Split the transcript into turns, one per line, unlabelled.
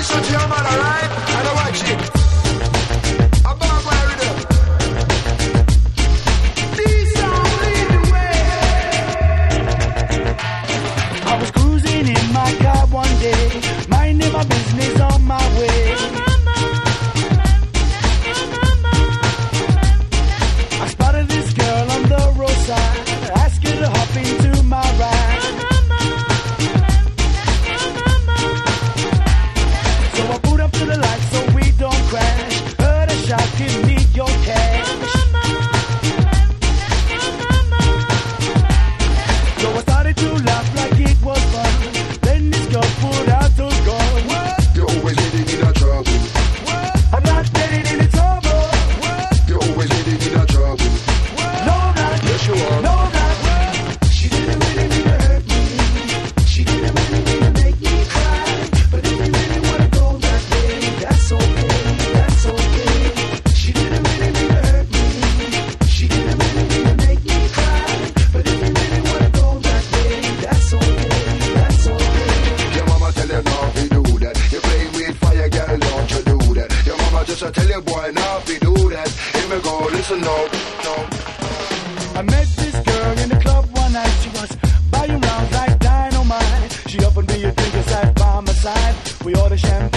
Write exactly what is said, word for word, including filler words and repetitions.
shut your mouth, alright? And I watch it. I'm back where we do. These songs lead the way.
I was cruising in my car one day, minding my business on my way. I spotted this girl on the roadside, asked her to hop into my ride. So I pulled up to the light so we don't crash. Heard a shout, give me your cash. So I started to laugh like it was fun. Then this girl pulled out her gun.
What? You're always getting in a trouble. What?
I'm not getting into trouble.
What? You're always getting in a trouble.
What? No, I'm not.
Yes, you are.
No, I'm not.
She didn't really mean to hurt me. She didn't really mean to make me cry. But if you really wanna go that way, that's okay, that's okay. She didn't really mean to hurt me. She didn't really mean to make me cry. But if you really wanna go that way, that's okay, that's okay.
Your mama tell you not to do that. You play with fire, girl, don't you do that. Your mama just a tell you, boy, not to do that. Here we go, listen up, no.
I met this girl in the club one night. She was buying rounds like dynamite. She offered me a drink and sat by my side. We ordered champagne.